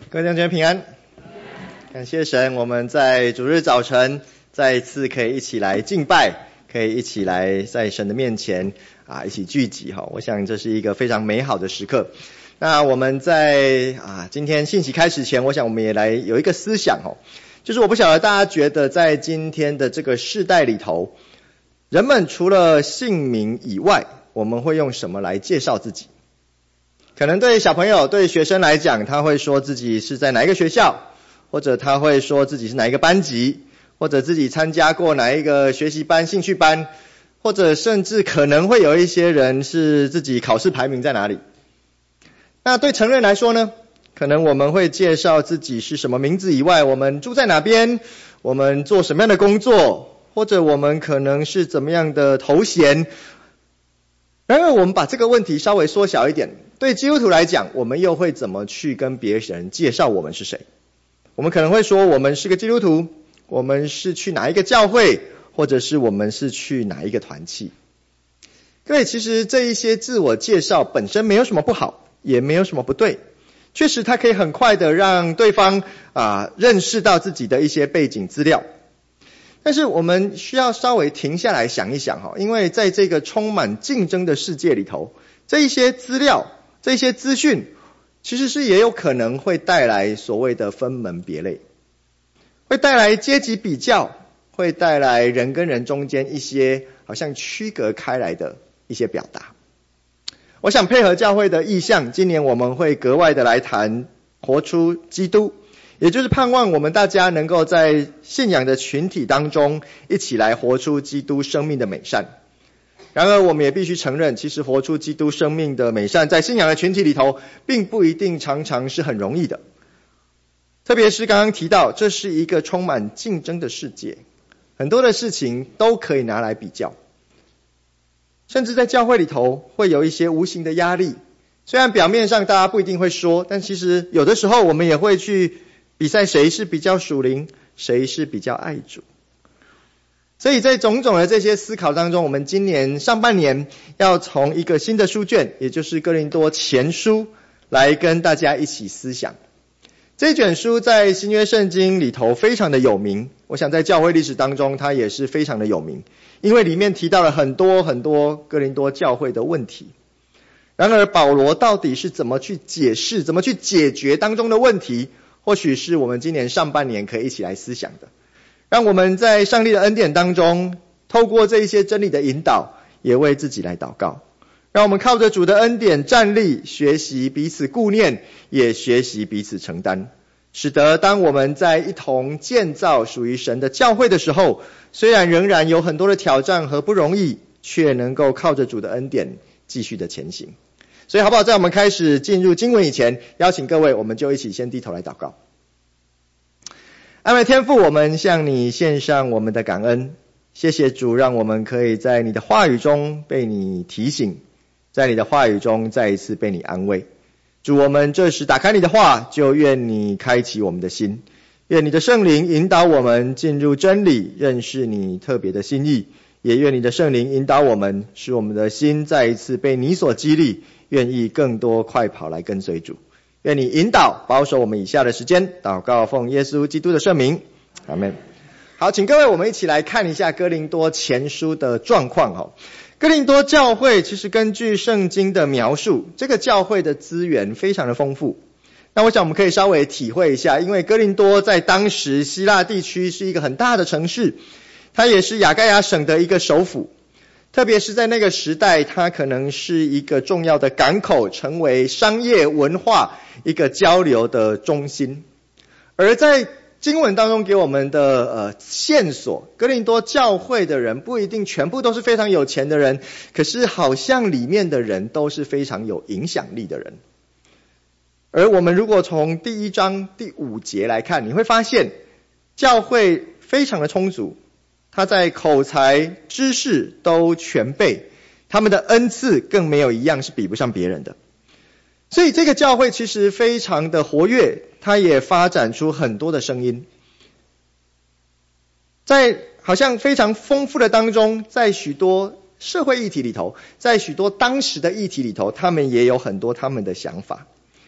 各位弟兄姐妹平安，感谢神，我们在主日早晨再一次可以一起来敬拜，可以一起来在神的面前一起聚集哈。我想这是一个非常美好的时刻。那我们在今天信息开始前，我想我们也来有一个思想哈，就是我不晓得大家觉得在今天的这个世代里头，人们除了姓名以外，我们会用什么来介绍自己？可能对小朋友、对学生来讲，他会说自己是在哪一个学校，或者他会说自己是哪一个班级，或者自己参加过哪一个学习班、兴趣班，或者甚至可能会有一些人是自己考试排名在哪里。那对成人来说呢，可能我们会介绍自己是什么名字以外，我们住在哪边，我们做什么样的工作，或者我们可能是怎么样的头衔。然而我们把这个问题稍微缩小一点，对基督徒来讲，我们又会怎么去跟别人介绍我们是谁？我们可能会说我们是个基督徒，我们是去哪一个教会，或者是我们是去哪一个团契。各位，其实这一些自我介绍本身没有什么不好，也没有什么不对，确实它可以很快的让对方认识到自己的一些背景资料。但是我们需要稍微停下来想一想，因为在这个充满竞争的世界里头，这一些资料、这些资讯，其实是也有可能会带来所谓的分门别类，会带来阶级比较，会带来人跟人中间一些好像区隔开来的一些表达。我想配合教会的意向，今年我们会格外的来谈活出基督，也就是盼望我们大家能够在信仰的群体当中一起来活出基督生命的美善。然而我们也必须承认，其实活出基督生命的美善在信仰的群体里头并不一定常常是很容易的，特别是刚刚提到这是一个充满竞争的世界，很多的事情都可以拿来比较，甚至在教会里头会有一些无形的压力，虽然表面上大家不一定会说，但其实有的时候我们也会去比赛谁是比较属灵，谁是比较爱主。所以在种种的这些思考当中，我们今年上半年要从一个新的书卷，也就是哥林多前书来跟大家一起思想。这卷书在新约圣经里头非常的有名，我想在教会历史当中它也是非常的有名，因为里面提到了很多很多哥林多教会的问题。然而保罗到底是怎么去解释，怎么去解决当中的问题，或许是我们今年上半年可以一起来思想的。让我们在上帝的恩典当中，透过这一些真理的引导，也为自己来祷告。让我们靠着主的恩典站立，学习彼此顾念，也学习彼此承担，使得当我们在一同建造属于神的教会的时候，虽然仍然有很多的挑战和不容易，却能够靠着主的恩典继续的前行。所以好不好，在我们开始进入经文以前，邀请各位我们就一起先低头来祷告。爱我的天父，我们向你献上我们的感恩，谢谢主，让我们可以在你的话语中被你提醒，在你的话语中再一次被你安慰。主，我们这时打开你的话，就愿你开启我们的心，愿你的圣灵引导我们进入真理，认识你特别的心意，也愿你的圣灵引导我们，使我们的心再一次被你所激励，愿意更多快跑来跟随主。愿你引导保守我们以下的时间，祷告奉耶稣基督的圣名，阿们。好，请各位我们一起来看一下哥林多前书的状况。哥林多教会其实根据圣经的描述，这个教会的资源非常的丰富。那我想我们可以稍微体会一下，因为哥林多在当时希腊地区是一个很大的城市，它也是亚该亚省的一个首府，特别是在那个时代，它可能是一个重要的港口，成为商业文化一个交流的中心。而在经文当中给我们的线索，哥林多教会的人不一定全部都是非常有钱的人，可是好像里面的人都是非常有影响力的人。而我们如果从第1章第5节来看，你会发现教会非常的充足，他在口才知识都全备，他们的恩赐更没有一样是比不上别人的。所以这个教会其实非常的活跃，它也发展出很多的声音，在好像非常丰富的当中，在许多社会议题里头，在许多当时的议题里头，他们也有很多他们的想法。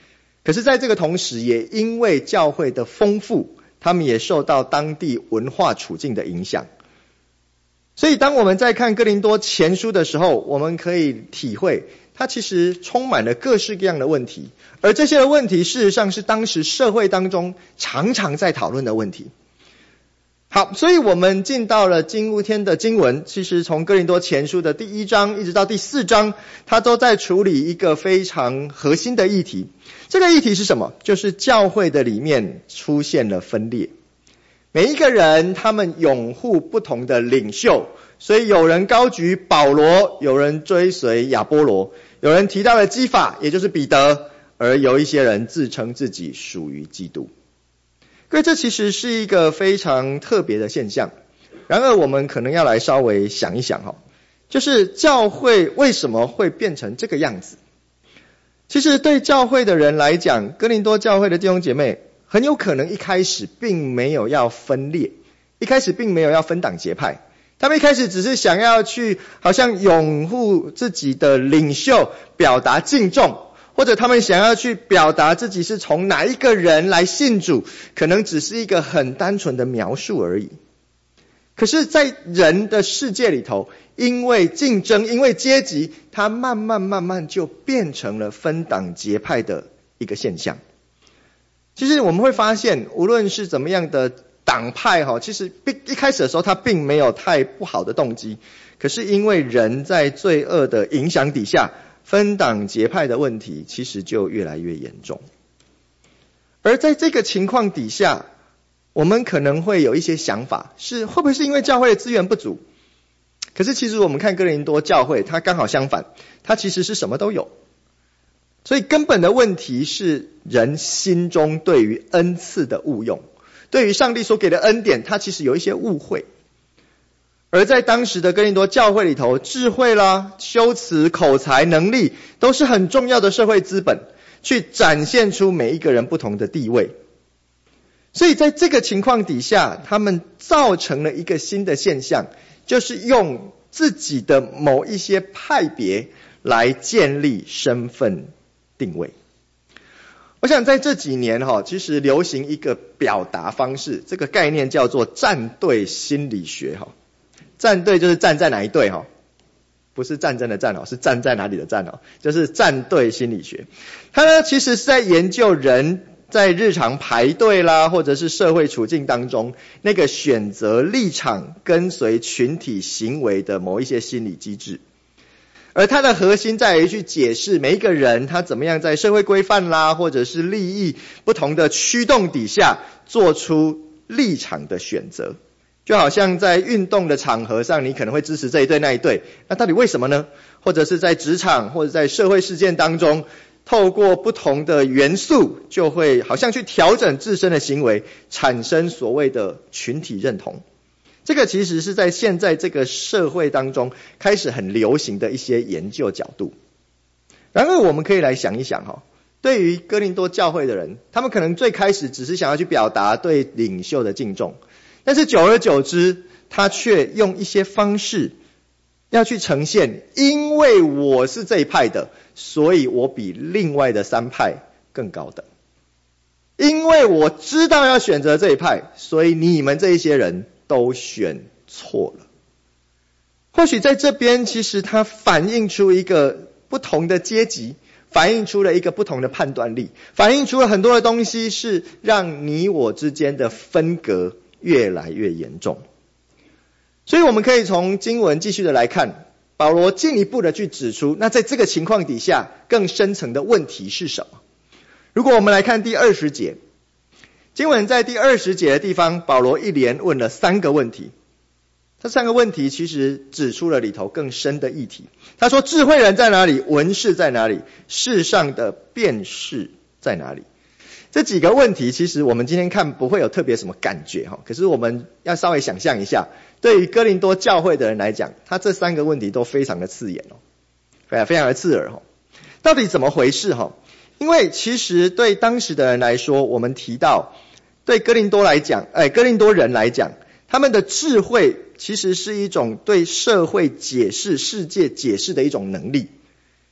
可是在这个同时，也因为教会的丰富，他们也受到当地文化处境的影响。所以当我们在看哥林多前书的时候，我们可以体会它其实充满了各式各样的问题，而这些的问题事实上是当时社会当中常常在讨论的问题。好，所以我们进到了今天的经文，其实从哥林多前书的第1章一直到第4章，它都在处理一个非常核心的议题。这个议题是什么？就是教会的里面出现了分裂。每一个人他们拥护不同的领袖，所以有人高举保罗，有人追随亚波罗，有人提到了基法，也就是彼得，而有一些人自称自己属于基督。各位，这其实是一个非常特别的现象。然而我们可能要来稍微想一想，就是教会为什么会变成这个样子。其实对教会的人来讲，哥林多教会的弟兄姐妹很有可能一开始并没有要分裂，一开始并没有要分党结派，他们一开始只是想要去好像拥护自己的领袖，表达敬重，或者他们想要去表达自己是从哪一个人来信主，可能只是一个很单纯的描述而已。可是在人的世界里头，因为竞争，因为阶级，它慢慢就变成了分党结派的一个现象。其实我们会发现，无论是怎么样的党派，其实一开始的时候它并没有太不好的动机，可是因为人在罪恶的影响底下，分党结派的问题其实就越来越严重。而在这个情况底下，我们可能会有一些想法，是会不会是因为教会的资源不足？可是其实我们看哥林多教会，它刚好相反，它其实是什么都有。所以根本的问题是人心中对于恩赐的误用，对于上帝所给的恩典，它其实有一些误会。而在当时的哥林多教会里头，智慧啦、修辞、口才、能力都是很重要的社会资本，去展现出每一个人不同的地位。所以在这个情况底下，他们造成了一个新的现象，就是用自己的某一些派别来建立身份定位。我想在这几年其实流行一个表达方式，这个概念叫做站队心理学。站队就是站在哪一队，不是战争的战，是站在哪里的站，就是站队心理学。它呢其实是在研究人在日常排队啦，或者是社会处境当中，那个选择立场跟随群体行为的某一些心理机制。而它的核心在于去解释每一个人他怎么样在社会规范啦，或者是利益不同的驱动底下做出立场的选择。就好像在运动的场合上，你可能会支持这一队那一队，那到底为什么呢？或者是在职场或者在社会事件当中，透过不同的元素，就会好像去调整自身的行为，产生所谓的群体认同。这个其实是在现在这个社会当中开始很流行的一些研究角度。然而我们可以来想一想，对于哥林多教会的人，他们可能最开始只是想要去表达对领袖的敬重，但是久而久之，他却用一些方式要去呈现，因为我是这一派的，所以我比另外的3派更高等。因为我知道要选择这一派，所以你们这一些人都选错了。或许在这边，其实它反映出一个不同的阶级，反映出了一个不同的判断力，反映出了很多的东西，是让你我之间的分隔越来越严重。所以我们可以从经文继续的来看，保罗进一步的去指出，那在这个情况底下更深层的问题是什么。如果我们来看第20节，经文在第20节的地方，保罗一连问了3个问题。这3个问题其实指出了里头更深的议题。他说，智慧人在哪里？文士在哪里？世上的辩士在哪里？这几个问题其实我们今天看不会有特别什么感觉，可是我们要稍微想象一下，对于哥林多教会的人来讲，他这3个问题都非常的刺眼，非常的刺耳。到底怎么回事？因为其实对当时的人来说，我们提到对哥林多人来讲，他们的智慧其实是一种对社会解释、世界解释的一种能力。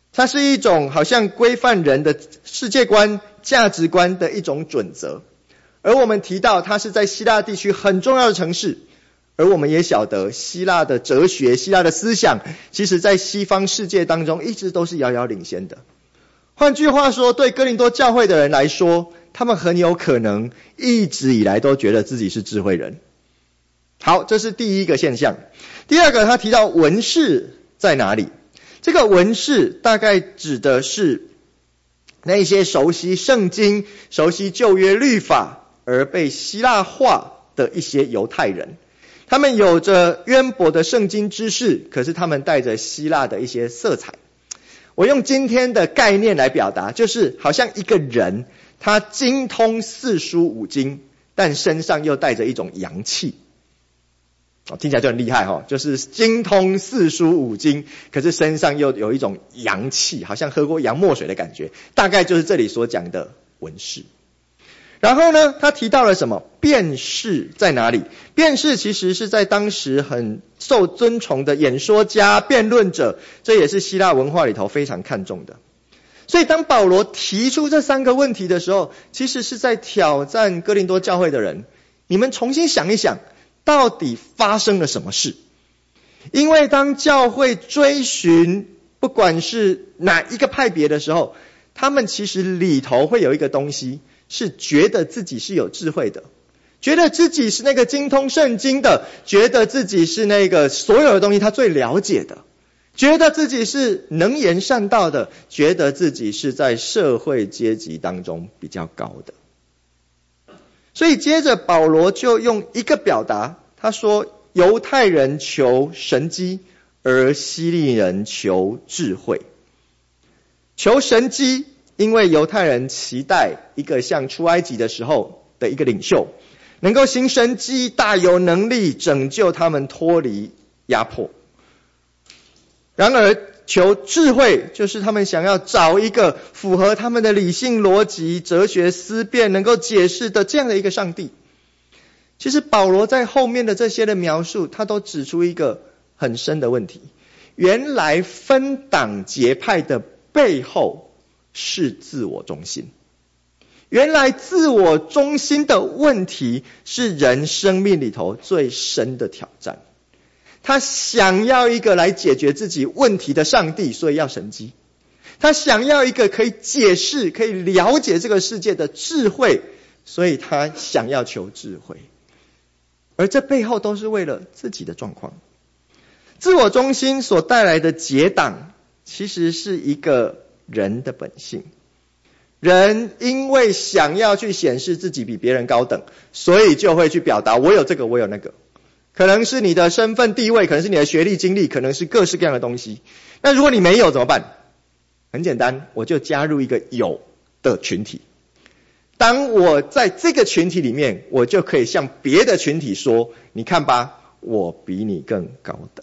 它是一种好像规范人的世界观、价值观的一种准则。而我们提到它是在希腊地区很重要的城市，而我们也晓得希腊的哲学、希腊的思想，其实在西方世界当中一直都是遥遥领先的。换句话说，对哥林多教会的人来说，他们很有可能一直以来都觉得自己是智慧人。好，这是第一个现象。第二个，他提到文士在哪里？这个文士大概指的是那些熟悉圣经、熟悉旧约律法而被希腊化的一些犹太人。他们有着渊博的圣经知识，可是他们带着希腊的一些色彩。我用今天的概念来表达，就是好像一个人，他精通四书五经，但身上又带着一种阳气。听起来就很厉害齁，就是精通四书五经，可是身上又有一种阳气，好像喝过洋墨水的感觉，大概就是这里所讲的文士。然后呢，他提到了什么？辩士在哪里？辩士其实是在当时很受尊崇的演说家、辩论者，这也是希腊文化里头非常看重的。所以当保罗提出这三个问题的时候，其实是在挑战哥林多教会的人，你们重新想一想，到底发生了什么事？因为当教会追寻不管是哪一个派别的时候，他们其实里头会有一个东西，是觉得自己是有智慧的，觉得自己是那个精通圣经的，觉得自己是那个所有的东西他最了解的，觉得自己是能言善道的，觉得自己是在社会阶级当中比较高的。所以接着保罗就用一个表达，他说犹太人求神迹，而希利人求智慧。求神迹，因为犹太人期待一个像出埃及的时候的一个领袖，能够行神迹，大有能力拯救他们脱离压迫。然而求智慧，就是他们想要找一个符合他们的理性逻辑、哲学思辨能够解释的这样的一个上帝。其实保罗在后面的这些的描述，他都指出一个很深的问题。原来分党结派的背后是自我中心。原来自我中心的问题是人生命里头最深的挑战。他想要一个来解决自己问题的上帝，所以要神迹。他想要一个可以解释、可以了解这个世界的智慧，所以他想要求智慧。而这背后都是为了自己的状况。自我中心所带来的结党，其实是一个人的本性。人因为想要去显示自己比别人高等，所以就会去表达我有这个，我有那个。可能是你的身份地位，可能是你的学历经历，可能是各式各样的东西。那如果你没有怎么办？很简单，我就加入一个有的群体。当我在这个群体里面，我就可以向别的群体说，你看吧，我比你更高等。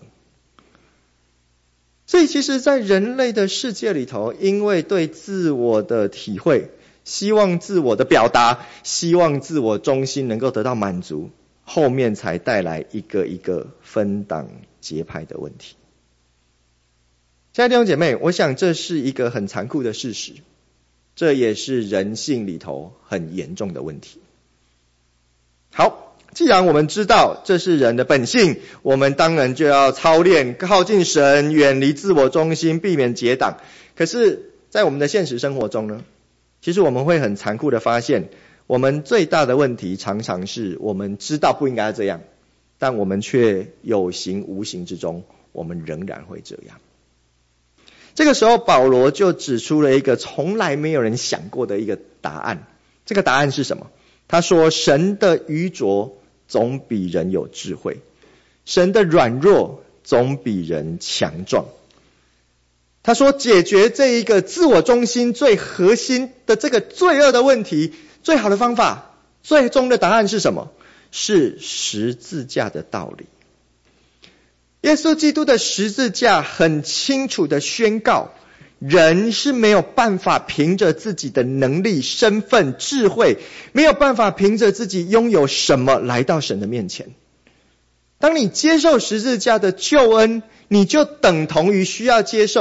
所以其实在人类的世界里头，因为对自我的体会，希望自我的表达，希望自我中心能够得到满足，后面才带来一个一个分党结派的问题。亲爱的弟兄姐妹，我想这是一个很残酷的事实，这也是人性里头很严重的问题。好，既然我们知道这是人的本性，我们当然就要操练靠近神，远离自我中心，避免结党。可是在我们的现实生活中呢，其实我们会很残酷的发现，我们最大的问题常常是我们知道不应该这样，但我们却有形无形之中，我们仍然会这样。这个时候保罗就指出了一个从来没有人想过的一个答案。这个答案是什么？他说神的愚拙总比人有智慧，神的软弱总比人强壮。他说解决这一个自我中心最核心的这个罪恶的问题，最好的方法，最终的答案是什么？是十字架的道理。耶稣基督的十字架很清楚的宣告，人是没有办法凭着自己的能力、身份、智慧，没有办法凭着自己拥有什么来到神的面前。当你接受十字架的救恩，你就等同于需要接受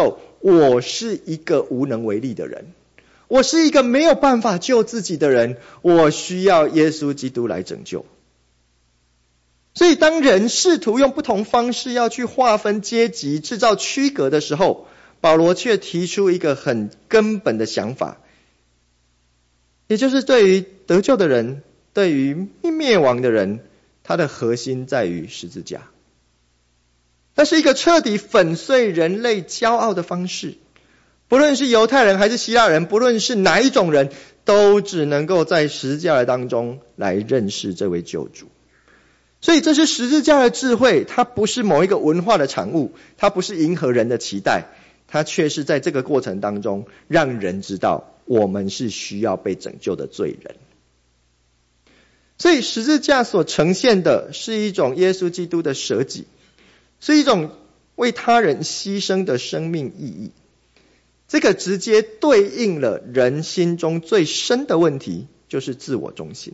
我是一个无能为力的人，我是一个没有办法救自己的人，我需要耶稣基督来拯救。所以当人试图用不同方式要去划分阶级，制造区隔的时候，保罗却提出一个很根本的想法，也就是对于得救的人，对于灭亡的人，它的核心在于十字架。那是一个彻底粉碎人类骄傲的方式，不论是犹太人还是希腊人，不论是哪一种人，都只能够在十字架的当中来认识这位救主。所以这是十字架的智慧，它不是某一个文化的产物，它不是迎合人的期待，它却是在这个过程当中让人知道我们是需要被拯救的罪人。所以十字架所呈现的是一种耶稣基督的舍己，是一种为他人牺牲的生命意义。这个直接对应了人心中最深的问题，就是自我中心。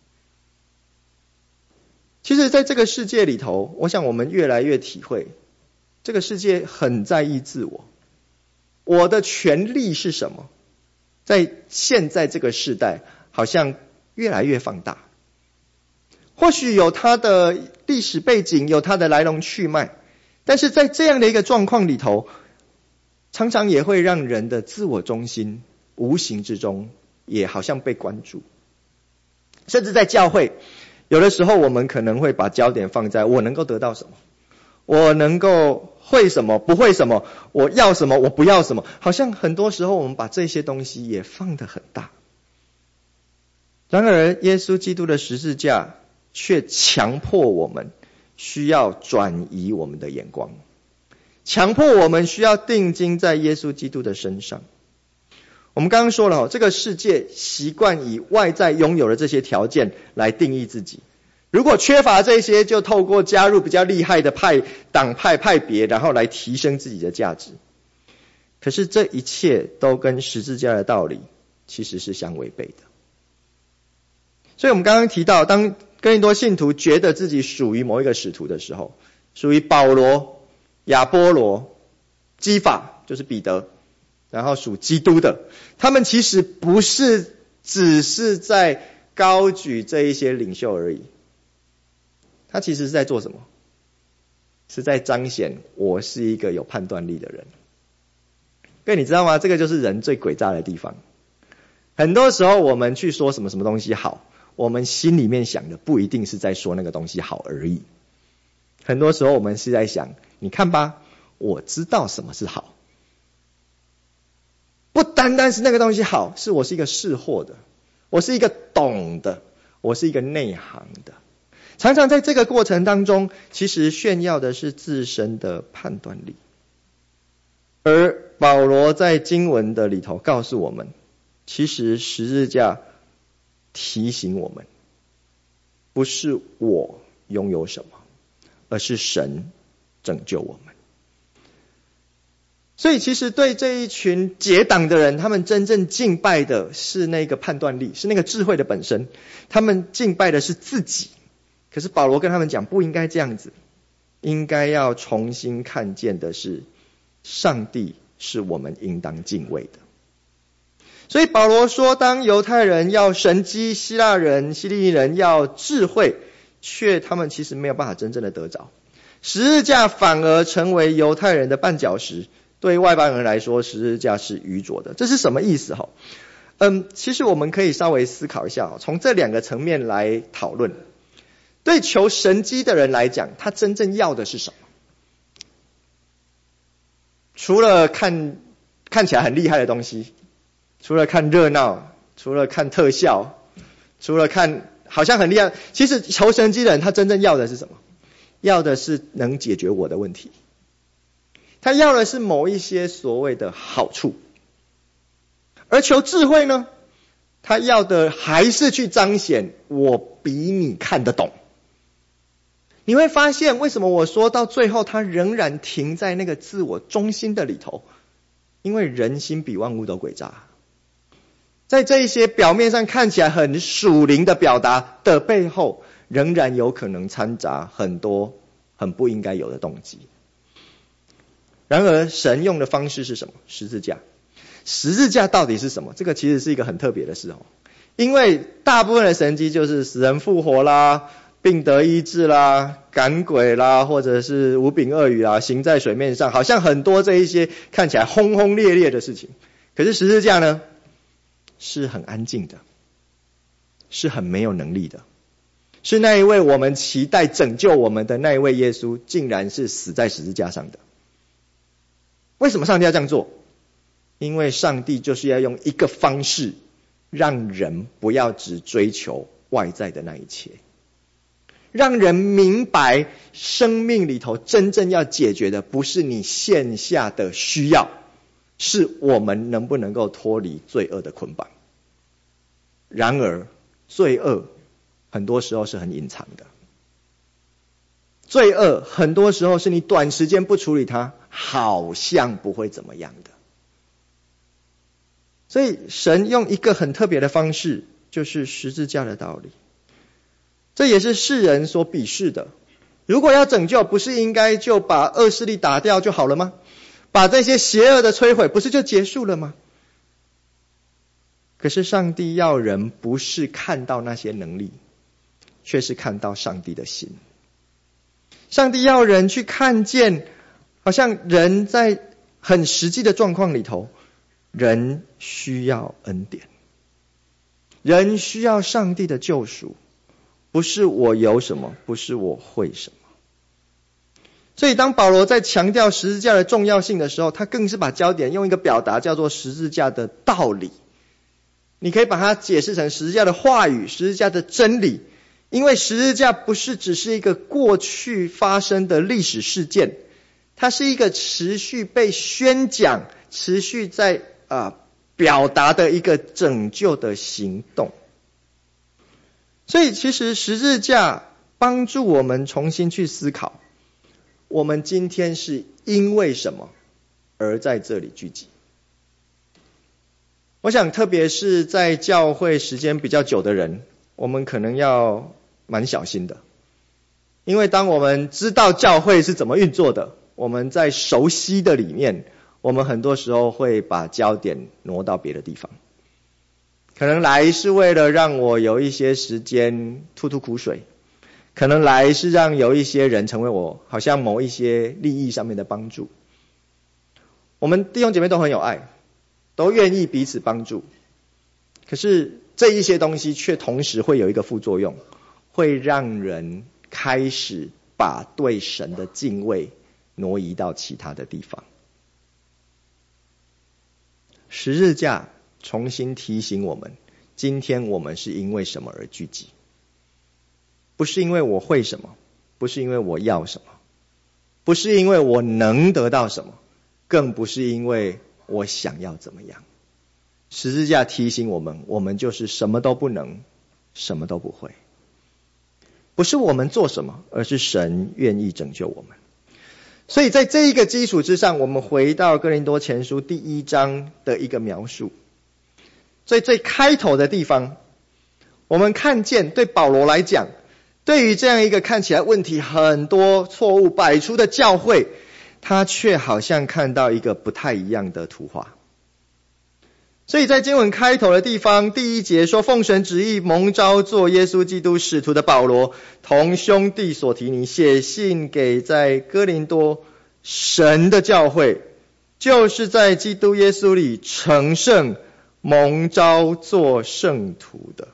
其实在这个世界里头，我想我们越来越体会，这个世界很在意自我。我的权利是什么？在现在这个世代，好像越来越放大。或许有它的历史背景，有它的来龙去脉，但是在这样的一个状况里头，常常也会让人的自我中心无形之中也好像被关注。甚至在教会，有的时候我们可能会把焦点放在我能够得到什么，我能够会什么，不会什么，我要什么，我不要什么，好像很多时候我们把这些东西也放得很大。然而耶稣基督的十字架却强迫我们需要转移我们的眼光，强迫我们需要定睛在耶稣基督的身上。我们刚刚说了，这个世界习惯以外在拥有的这些条件来定义自己，如果缺乏这些，就透过加入比较厉害的党派派别，然后来提升自己的价值。可是这一切都跟十字架的道理其实是相违背的。所以我们刚刚提到，当哥林多信徒觉得自己属于某一个使徒的时候，属于保罗、亚波罗、基法，就是彼得，然后属基督的，他们其实不是只是在高举这一些领袖而已，他其实是在做什么？是在彰显我是一个有判断力的人。各位你知道吗？这个就是人最诡诈的地方。很多时候我们去说什么什么东西好，我们心里面想的不一定是在说那个东西好而已。很多时候我们是在想，你看吧，我知道什么是好。不单单是那个东西好，是我是一个识货的，我是一个懂的，我是一个内行的。常常在这个过程当中，其实炫耀的是自身的判断力。而保罗在经文的里头告诉我们，其实十字架提醒我们，不是我拥有什么，而是神拯救我们。所以其实对这一群结党的人，他们真正敬拜的是那个判断力，是那个智慧的本身，他们敬拜的是自己。可是保罗跟他们讲，不应该这样子，应该要重新看见的是上帝是我们应当敬畏的。所以保罗说，当犹太人要神机，希腊人、希利尼人要智慧，却他们其实没有办法真正的得着。十字架反而成为犹太人的绊脚石，对外邦人来说，十字架是愚拙的。这是什么意思？其实我们可以稍微思考一下，从这两个层面来讨论。对求神机的人来讲，他真正要的是什么？除了看起来很厉害的东西，除了看热闹，除了看特效，除了看好像很厉害，其实求神机的人他真正要的是什么？要的是能解决我的问题。他要的是某一些所谓的好处。而求智慧呢，他要的还是去彰显我比你看得懂。你会发现为什么我说到最后他仍然停在那个自我中心的里头，因为人心比万物都诡诈。在这一些表面上看起来很属灵的表达的背后，仍然有可能掺杂很多很不应该有的动机。 然而神用的方式是什么？十字架。十字架到底是什么？这个其实是一个很特别的事哦。因为大部分的神迹就是死人复活啦，病得医治啦，赶鬼啦，或者是五饼二鱼啦，行在水面上，好像很多这一些看起来轰轰烈烈的事情。可是十字架呢，是很安静的，是很没有能力的，是那一位我们期待拯救我们的那一位耶稣，竟然是死在十字架上的。为什么上帝要这样做？因为上帝就是要用一个方式，让人不要只追求外在的那一切，让人明白生命里头真正要解决的不是你线下的需要，是我们能不能够脱离罪恶的捆绑。然而罪恶很多时候是很隐藏的，罪恶很多时候是你短时间不处理它，好像不会怎么样的。所以神用一个很特别的方式，就是十字架的道理。这也是世人所鄙视的。如果要拯救，不是应该就把恶势力打掉就好了吗？把这些邪恶的摧毁，不是就结束了吗？可是上帝要人不是看到那些能力，却是看到上帝的心。上帝要人去看见，好像人在很实际的状况里头，人需要恩典，人需要上帝的救赎，不是我有什么，不是我会什么。所以当保罗在强调十字架的重要性的时候，他更是把焦点用一个表达叫做十字架的道理。你可以把它解释成十字架的话语，十字架的真理。因为十字架不是只是一个过去发生的历史事件，它是一个持续被宣讲、持续在表达的一个拯救的行动。所以其实十字架帮助我们重新去思考，我们今天是因为什么而在这里聚集。我想特别是在教会时间比较久的人，我们可能要蛮小心的。因为当我们知道教会是怎么运作的，我们在熟悉的里面，我们很多时候会把焦点挪到别的地方。可能来是为了让我有一些时间吐吐苦水，可能来是让有一些人成为我好像某一些利益上面的帮助。我们弟兄姐妹都很有爱，都愿意彼此帮助，可是这一些东西却同时会有一个副作用，会让人开始把对神的敬畏挪移到其他的地方。十字架重新提醒我们，今天我们是因为什么而聚集？不是因为我会什么，不是因为我要什么，不是因为我能得到什么，更不是因为我想要怎么样。十字架提醒我们，我们就是什么都不能，什么都不会。不是我们做什么，而是神愿意拯救我们。所以在这一个基础之上，我们回到哥林多前书第1章的一个描述。最开头的地方，我们看见对保罗来讲，对于这样一个看起来问题很多、错误百出的教会，他却好像看到一个不太一样的图画。所以在经文开头的地方，第1节说，奉神旨意蒙召做耶稣基督使徒的保罗，同兄弟所提尼，写信给在哥林多神的教会，就是在基督耶稣里成圣蒙召做圣徒的。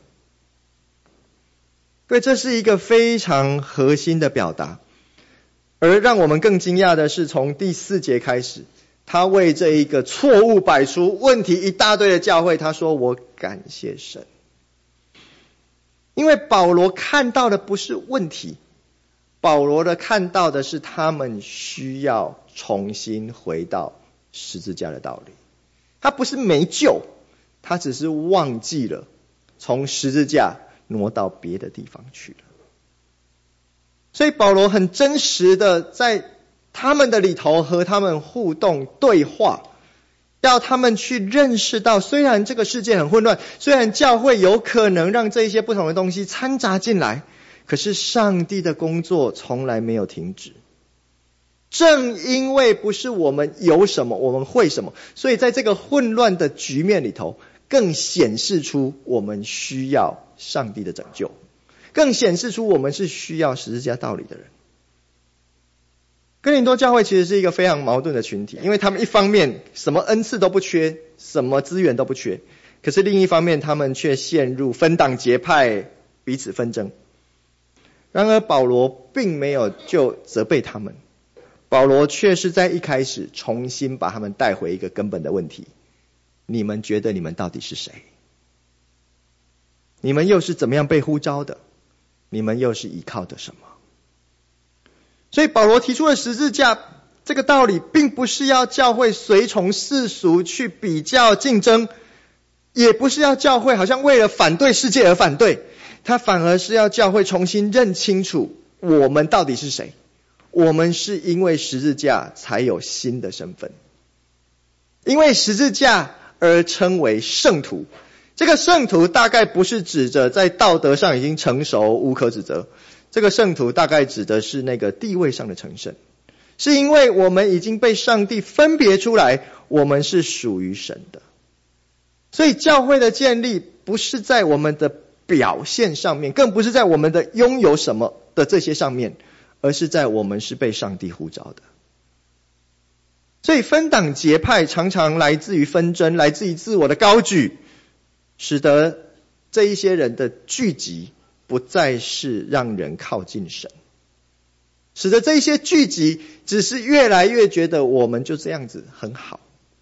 对，这是一个非常核心的表达。而让我们更惊讶的是，从第4节开始，他为这一个错误百出、问题一大堆的教会，他说我感谢神。因为保罗看到的不是问题，保罗看到的是他们需要重新回到十字架的道理。他不是没救，他只是忘记了从十字架挪到别的地方去了。所以保罗很真实的在他们的里头和他们互动对话，要他们去认识到，虽然这个世界很混乱，虽然教会有可能让这些不同的东西掺杂进来，可是上帝的工作从来没有停止。 正因为不是我们有什么，我们会什么，所以在这个混乱的局面里头，更显示出我们需要上帝的拯救，更显示出我们是需要十字架道理的人。哥林多教会其实是一个非常矛盾的群体，因为他们一方面什么恩赐都不缺，什么资源都不缺，可是另一方面他们却陷入分党结派，彼此纷争。然而保罗并没有就责备他们，保罗却是在一开始重新把他们带回一个根本的问题：你们觉得你们到底是谁？你们又是怎么样被呼召的？你们又是依靠的什么？所以保罗提出了十字架这个道理，并不是要教会随从世俗去比较竞争，也不是要教会好像为了反对世界而反对，他反而是要教会重新认清楚我们到底是谁。我们是因为十字架才有新的身份，因为十字架而称为圣徒。这个圣徒大概不是指着在道德上已经成熟无可指责，这个圣徒大概指的是那个地位上的成圣，是因为我们已经被上帝分别出来，我们是属于神的。所以教会的建立不是在我们的表现上面，更不是在我们的拥有什么的这些上面，而是在我们是被上帝呼召的。所以分党结派常常来自于纷争，来自于自我的高举，使得这一些人的聚集不再是让人靠近神，使得这些聚集只是越来越觉得我们就这样子很好。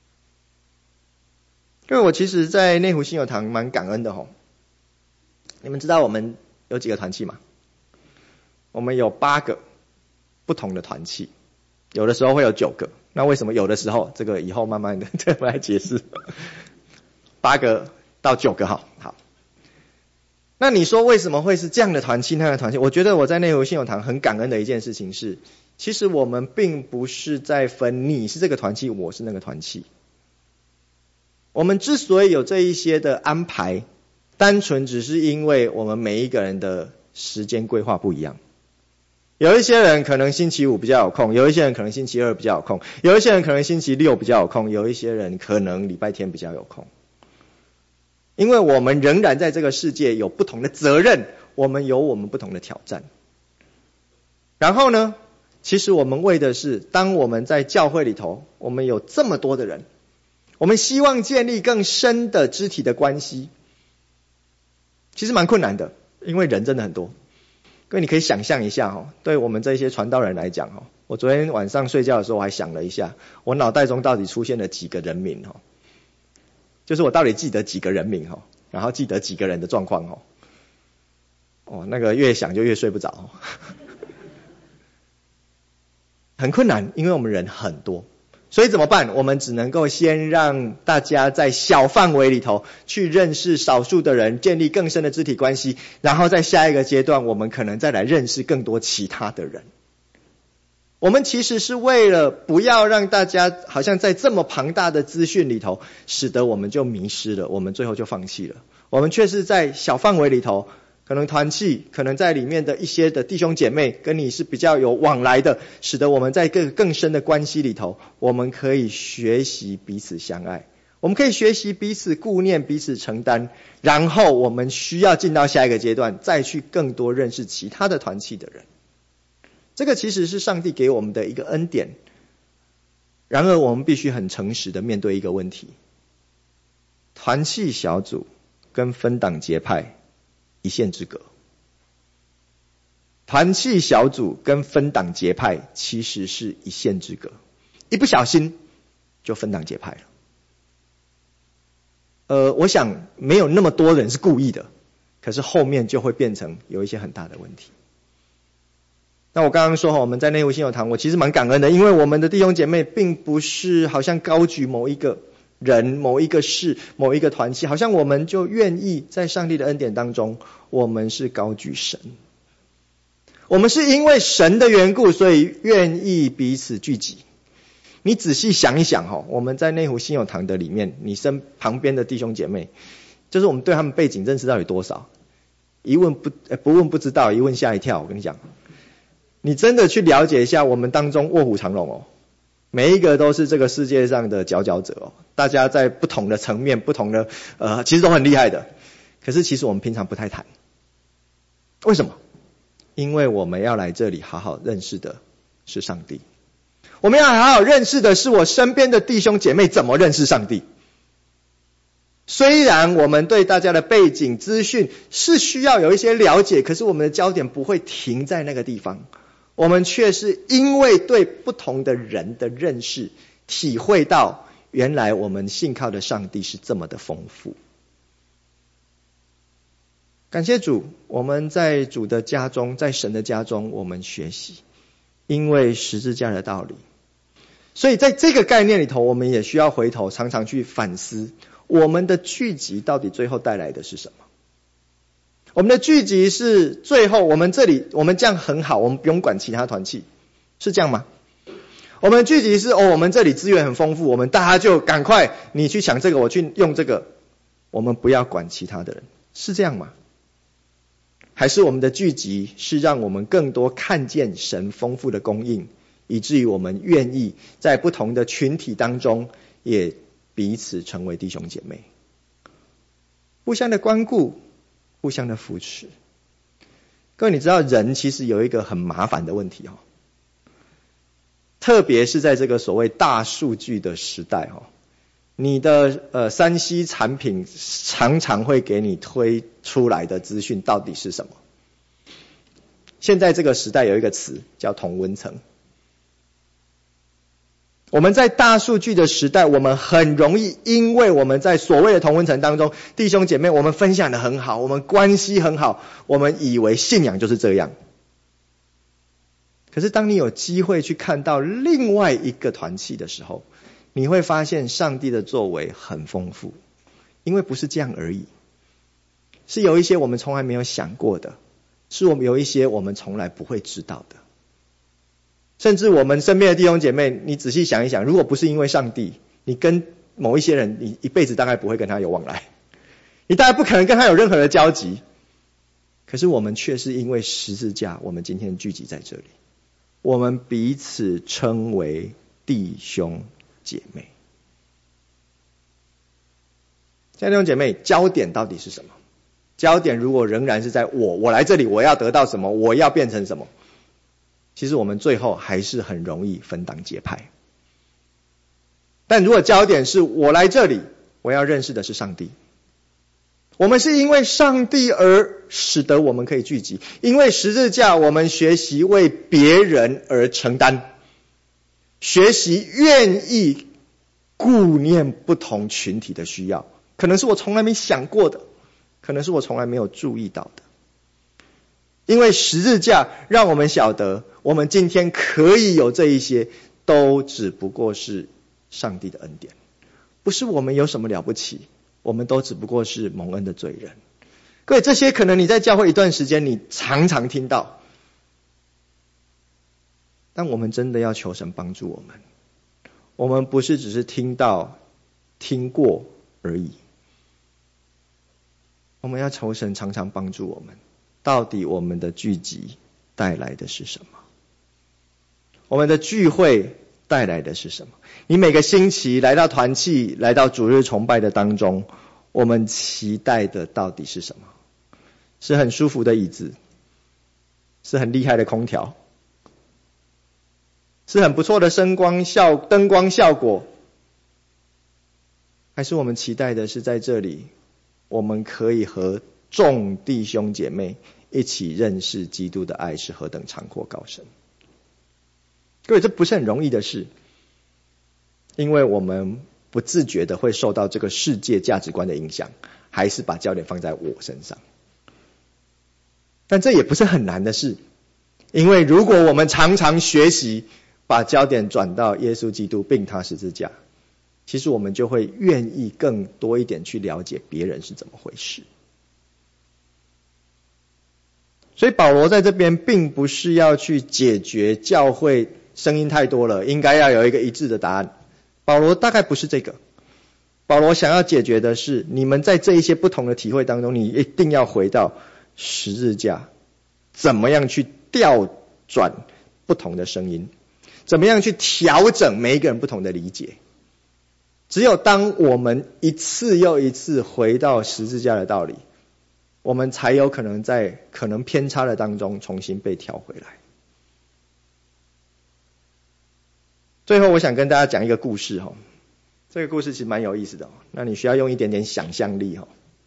因为我其实在内湖信友堂蛮感恩的吼。你们知道我们有几个团契吗？我们有8个不同的团契，有的时候会有9个。那为什么有的时候？这个以后慢慢的再来解释。8个到9个好。那你说为什么会是这样的团契那样的团契？我觉得我在内湖信友堂很感恩的一件事情是，其实我们并不是在分你是这个团契，我是那个团契。我们之所以有这一些的安排，单纯只是因为我们每一个人的时间规划不一样。有一些人可能星期5比较有空，有一些人可能星期2比较有空，有一些人可能星期6比较有空，有一些人可能礼拜天比较有空。因为我们仍然在这个世界有不同的责任，我们有我们不同的挑战。然后呢，其实我们为的是，当我们在教会里头，我们有这么多的人，我们希望建立更深的肢体的关系，其实蛮困难的，因为人真的很多。各位你可以想象一下对我们这些传道人来讲我昨天晚上睡觉的时候我还想了一下，我脑袋中到底出现了几个人名就是我到底记得几个人名然后记得几个人的状况那个越想就越睡不着很困难，因为我们人很多。所以怎么办？我们只能够先让大家在小范围里头去认识少数的人，建立更深的肢体关系，然后在下一个阶段我们可能再来认识更多其他的人。我们其实是为了不要让大家好像在这么庞大的资讯里头，使得我们就迷失了，我们最后就放弃了。我们却是在小范围里头，可能团契，可能在里面的一些的弟兄姐妹跟你是比较有往来的，使得我们在更深的关系里头，我们可以学习彼此相爱，我们可以学习彼此顾念，彼此承担，然后我们需要进到下一个阶段，再去更多认识其他的团契的人。这个其实是上帝给我们的一个恩典。然而我们必须很诚实的面对一个问题：团契小组跟分党结派一线之隔。团契小组跟分党结派其实是一线之隔，一不小心就分党结派了。我想没有那么多人是故意的，可是后面就会变成有一些很大的问题。那我刚刚说我们在内湖信友堂，我其实蛮感恩的，因为我们的弟兄姐妹并不是好像高举某一个人、某一个事、某一个团契，好像我们就愿意在上帝的恩典当中，我们是高举神。我们是因为神的缘故，所以愿意彼此聚集。你仔细想一想我们在内湖信友堂的里面，你身旁边的弟兄姐妹，就是我们对他们背景认识到底多少？不问不知道，一问吓一跳。我跟你讲， 你真的去了解一下，我们当中卧虎藏龙哦，每一个都是这个世界上的佼佼者哦，大家在不同的层面、不同的其实都很厉害的，可是其实我们平常不太谈。为什么？因为我们要来这里好好认识的是上帝，我们要好好认识的是我身边的弟兄姐妹怎么认识上帝。虽然我们对大家的背景资讯是需要有一些了解，可是我们的焦点不会停在那个地方，我们却是因为对不同的人的认识，体会到原来我们信靠的上帝是这么的丰富。感谢主，我们在主的家中，在神的家中，我们学习因为十字架的道理。所以在这个概念里头，我们也需要回头常常去反思，我们的聚集到底最后带来的是什么？我们的聚集是最后我们这样很好，我们不用管其他团契，是这样吗？我们的聚集是我们这里资源很丰富，我们大家就赶快你去抢这个，我去用这个，我们不要管其他的人，是这样吗？还是我们的聚集是让我们更多看见神丰富的供应，以至于我们愿意在不同的群体当中也彼此成为弟兄姐妹，互相的关顾，互相的扶持。各位，你知道人其实有一个很麻烦的问题哦，特别是在这个所谓大数据的时代哦，你的3C 产品常常会给你推出来的资讯到底是什么？现在这个时代有一个词叫同温层。我们在大数据的时代，我们很容易因为我们在所谓的同温层当中，弟兄姐妹我们分享的很好，我们关系很好，我们以为信仰就是这样。可是当你有机会去看到另外一个团契的时候，你会发现上帝的作为很丰富，因为不是这样而已，是有一些我们从来没有想过的，是我们有一些我们从来不会知道的。甚至我们身边的弟兄姐妹，你仔细想一想，如果不是因为上帝，你跟某一些人，你一辈子大概不会跟他有往来，你大概不可能跟他有任何的交集。可是我们却是因为十字架，我们今天聚集在这里，我们彼此称为弟兄姐妹。亲爱的弟兄姐妹，焦点到底是什么？焦点如果仍然是在我来这里，我要得到什么，我要变成什么，其实我们最后还是很容易分党结派。但如果焦点是我来这里，我要认识的是上帝，我们是因为上帝而使得我们可以聚集，因为十字架我们学习为别人而承担，学习愿意顾念不同群体的需要，可能是我从来没想过的，可能是我从来没有注意到的。因为十字架让我们晓得，我们今天可以有这一些，都只不过是上帝的恩典，不是我们有什么了不起，我们都只不过是蒙恩的罪人。各位，这些可能你在教会一段时间，你常常听到，但我们真的要求神帮助我们，我们不是只是听到听过而已，我们要求神常常帮助我们。到底我们的聚集带来的是什么？我们的聚会带来的是什么？你每个星期来到团契，来到主日崇拜的当中，我们期待的到底是什么？是很舒服的椅子，是很厉害的空调，是很不错的灯光效果，还是我们期待的是在这里我们可以和众弟兄姐妹一起认识基督的爱是何等长阔高深？各位，这不是很容易的事，因为我们不自觉的会受到这个世界价值观的影响，还是把焦点放在我身上。但这也不是很难的事，因为如果我们常常学习把焦点转到耶稣基督并他十字架，其实我们就会愿意更多一点去了解别人是怎么回事。所以保罗在这边并不是要去解决教会声音太多了，应该要有一个一致的答案。保罗大概不是这个，保罗想要解决的是，你们在这一些不同的体会当中，你一定要回到十字架，怎么样去调转不同的声音，怎么样去调整每一个人不同的理解。只有当我们一次又一次回到十字架的道理，我们才有可能在可能偏差的当中重新被调回来。最后我想跟大家讲一个故事，这个故事其实蛮有意思的，那你需要用一点点想象力。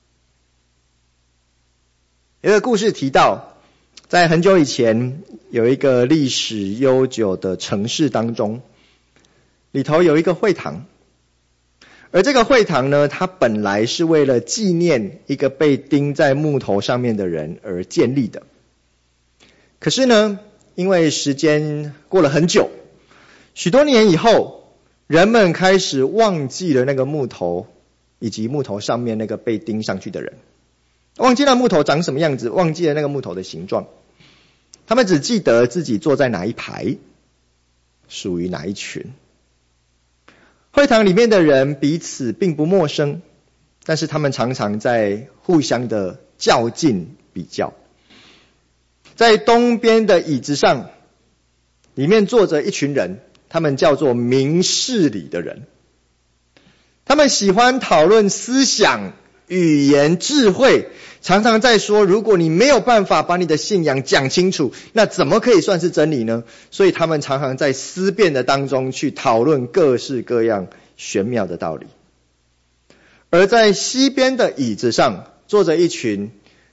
有一个故事提到，在很久以前有一个历史悠久的城市当中，里头有一个会堂，而这个会堂呢，它本来是为了纪念一个被钉在木头上面的人而建立的。可是呢，因为时间过了很久，许多年以后，人们开始忘记了那个木头以及木头上面那个被钉上去的人，忘记了木头长什么样子，忘记了那个木头的形状，他们只记得自己坐在哪一排，属于哪一群。会堂里面的人彼此并不陌生，但是他们常常在互相的较劲比较。在东边的椅子上，里面坐着一群人，他们叫做明事理的人。他们喜欢讨论思想、语言、智慧，常常在说，如果你没有办法把你的信仰讲清楚，那怎么可以算是真理呢？所以他们常常在思辨的当中去讨论各式各样玄妙的道理。而在西边的椅子上坐着一群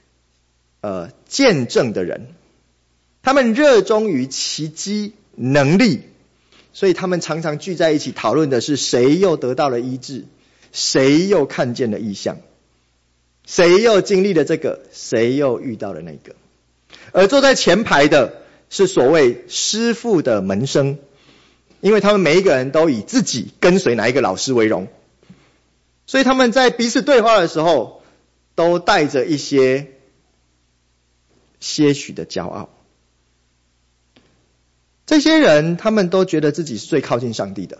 见证的人，他们热衷于奇迹能力，所以他们常常聚在一起讨论的是谁又得到了医治，谁又看见了异象，谁又经历了这个，谁又遇到了那个。而坐在前排的是所谓师父的门生，因为他们每一个人都以自己跟随哪一个老师为荣，所以他们在彼此对话的时候都带着一些些许的骄傲。这些人他们都觉得自己是最靠近上帝的，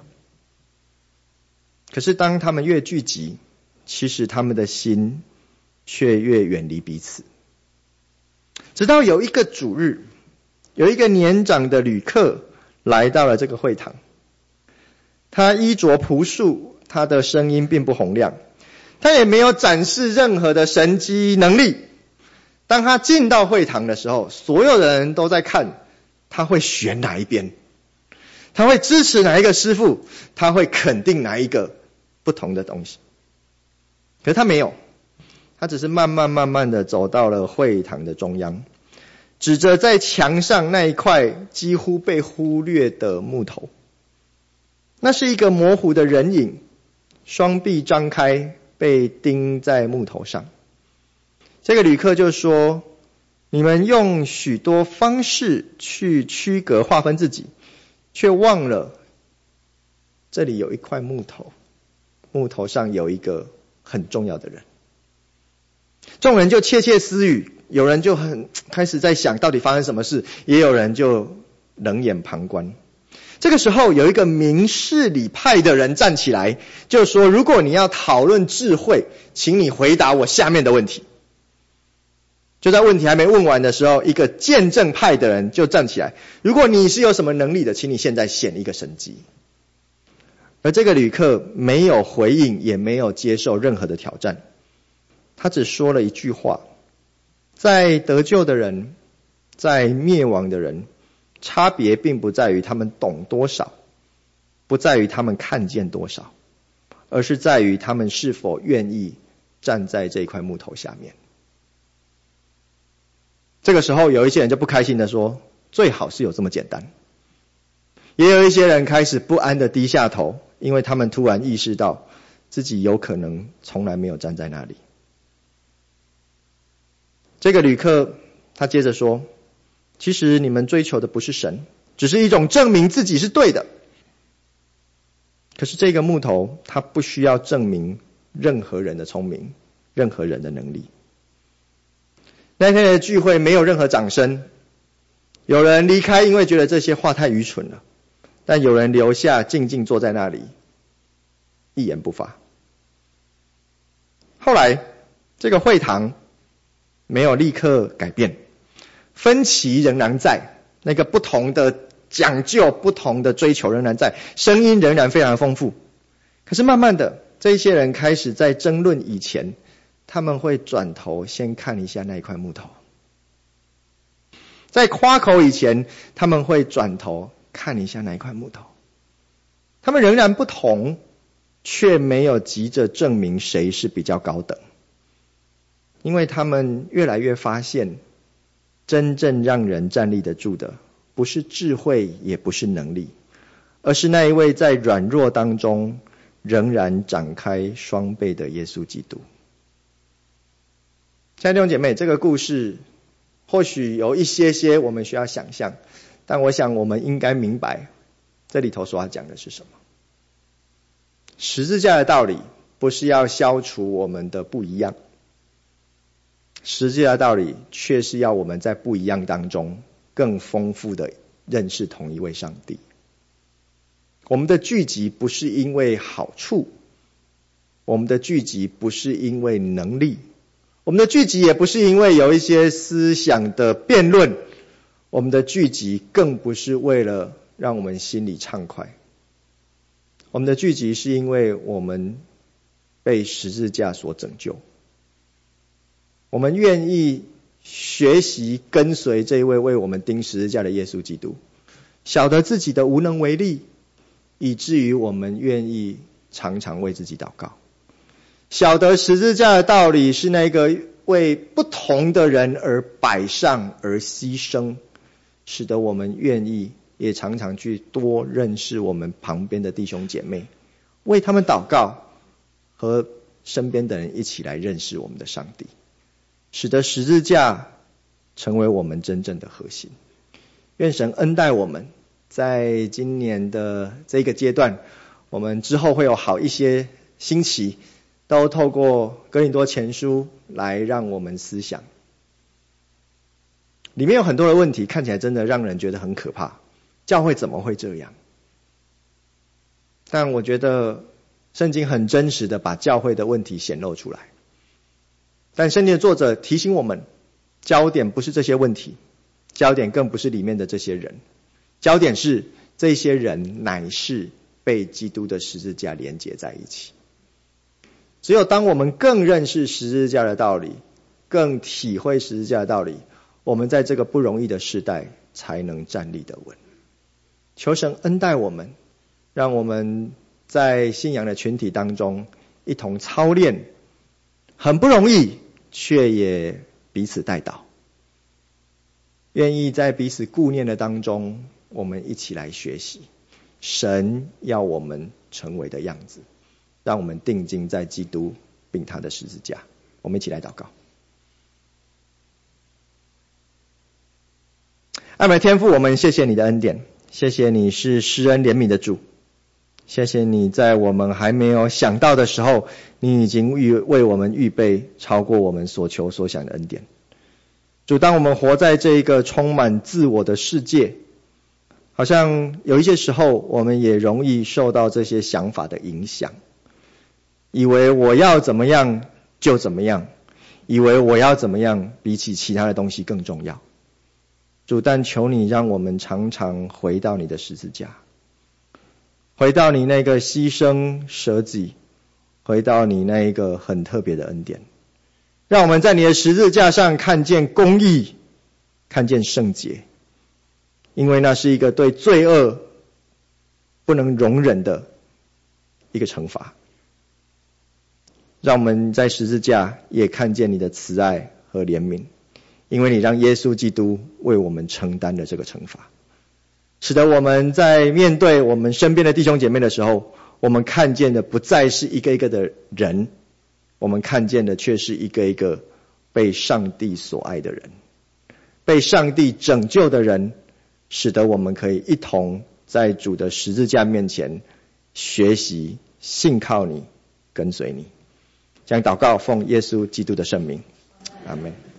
可是当他们越聚集，其实他们的心却越远离彼此。直到有一个主日，有一个年长的旅客来到了这个会堂，他衣着朴素，他的声音并不洪亮，他也没有展示任何的神迹能力。当他进到会堂的时候，所有的人都在看他会选哪一边，他会支持哪一个师父，他会肯定哪一个不同的东西。可是他没有，他只是慢慢的走到了会堂的中央，指着在墙上那一块几乎被忽略的木头。那是一个模糊的人影，双臂张开，被钉在木头上。这个旅客就说，你们用许多方式去区隔划分自己，却忘了这里有一块木头，木头上有一个很重要的人。众人就窃窃私语，有人就开始在想到底发生什么事，也有人就冷眼旁观。这个时候有一个明事理派的人站起来，就说，如果你要讨论智慧，请你回答我下面的问题。就在问题还没问完的时候，一个见证派的人就站起来，如果你是有什么能力的，请你现在显一个神迹。而这个旅客没有回应，也没有接受任何的挑战，他只说了一句话，在得救的人，在灭亡的人，差别并不在于他们懂多少，不在于他们看见多少，而是在于他们是否愿意站在这块木头下面。这个时候有一些人就不开心的说，最好是有这么简单。也有一些人开始不安的低下头，因为他们突然意识到自己有可能从来没有站在那里。这个旅客他接着说，其实你们追求的不是神，只是一种证明自己是对的。可是这个木头它不需要证明任何人的聪明，任何人的能力。那天的聚会没有任何掌声，有人离开，因为觉得这些话太愚蠢了，但有人留下，静静坐在那里，一言不发。后来这个会堂没有立刻改变，分歧仍然在， 那个不同的讲究、不同的追求仍然在，声音仍然非常丰富。可是慢慢的，这些人开始在争论以前，他们会转头先看一下那一块木头。在夸口以前，他们会转头看一下那一块木头。他们仍然不同，却没有急着证明谁是比较高等。因为他们越来越发现，真正让人站立得住的，不是智慧，也不是能力，而是那一位在软弱当中仍然展开双臂的耶稣基督。亲爱的弟兄姐妹，这个故事或许有一些我们需要想象，但我想我们应该明白这里头所要讲的是什么。十字架的道理不是要消除我们的不一样，十字架的道理却是要我们在不一样当中更丰富的认识同一位上帝。我们的聚集不是因为好处，我们的聚集不是因为能力，我们的聚集也不是因为有一些思想的辩论，我们的聚集更不是为了让我们心里畅快。我们的聚集是因为我们被十字架所拯救。我们愿意学习跟随这一位为我们钉十字架的耶稣基督，晓得自己的无能为力，以至于我们愿意常常为自己祷告。晓得十字架的道理是那个为不同的人而摆上而牺牲，使得我们愿意也常常去多认识我们旁边的弟兄姐妹，为他们祷告，和身边的人一起来认识我们的上帝，使得十字架成为我们真正的核心。愿神恩待我们，在今年的这个阶段，我们之后会有好一些星期，都透过哥林多前书来让我们思想。里面有很多的问题，看起来真的让人觉得很可怕。教会怎么会这样？但我觉得圣经很真实的把教会的问题显露出来。但圣经的作者提醒我们，焦点不是这些问题，焦点更不是里面的这些人，焦点是这些人乃是被基督的十字架连结在一起。只有当我们更认识十字架的道理，更体会十字架的道理，我们在这个不容易的时代才能站立得稳。求神恩待我们，让我们在信仰的群体当中一同操练，很不容易，却也彼此代祷，愿意在彼此顾念的当中，我们一起来学习神要我们成为的样子，让我们定睛在基督并他的十字架。我们一起来祷告。爱我们的天父，我们谢谢你的恩典，谢谢你是施恩怜悯的主，谢谢你在我们还没有想到的时候，你已经为我们预备超过我们所求所想的恩典。主，当我们活在这一个充满自我的世界，好像有一些时候我们也容易受到这些想法的影响，以为我要怎么样就怎么样，以为我要怎么样比起其他的东西更重要。主，但求你让我们常常回到你的十字架，回到你那个牺牲舍己，回到你那一个很特别的恩典，让我们在你的十字架上看见公义，看见圣洁，因为那是一个对罪恶不能容忍的一个惩罚。让我们在十字架也看见你的慈爱和怜悯，因为你让耶稣基督为我们承担了这个惩罚，使得我们在面对我们身边的弟兄姐妹的时候，我们看见的不再是一个一个的人，我们看见的却是一个一个被上帝所爱的人，被上帝拯救的人，使得我们可以一同在主的十字架面前学习信靠你，跟随你。这样祷告，奉耶稣基督的圣名，阿们。